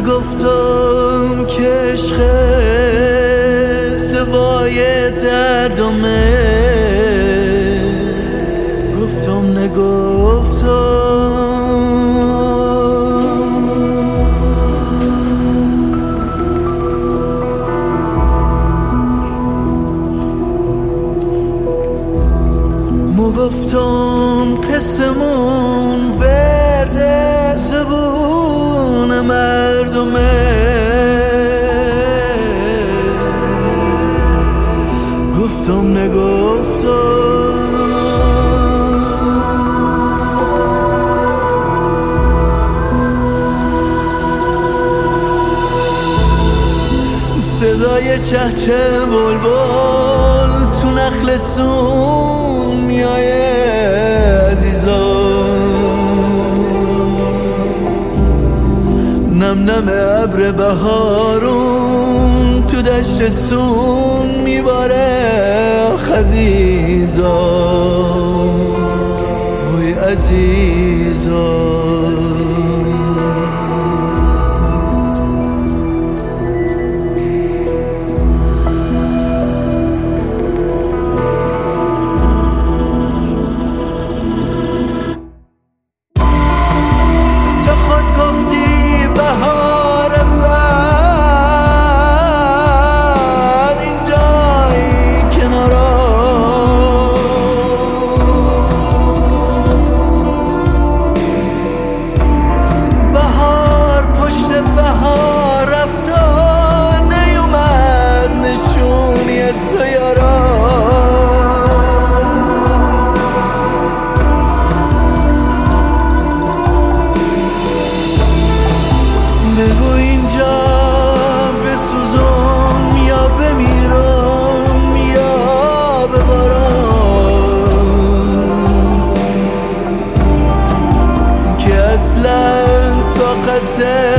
گفتم که عشق دوای دردمه، گفتم نگفتم. مو گفتم قسمون ورد زبون مردمه، گفتم نگفتم. صدای چهچه بلبل تو نخل سون میایه عزیزان، نم نم ابر بهارون تو دشت سون میباره عزیزان، وی عزیزان. بگو اینجا بسوزم یا بمیرم یا ببارم، که اصلا طاقت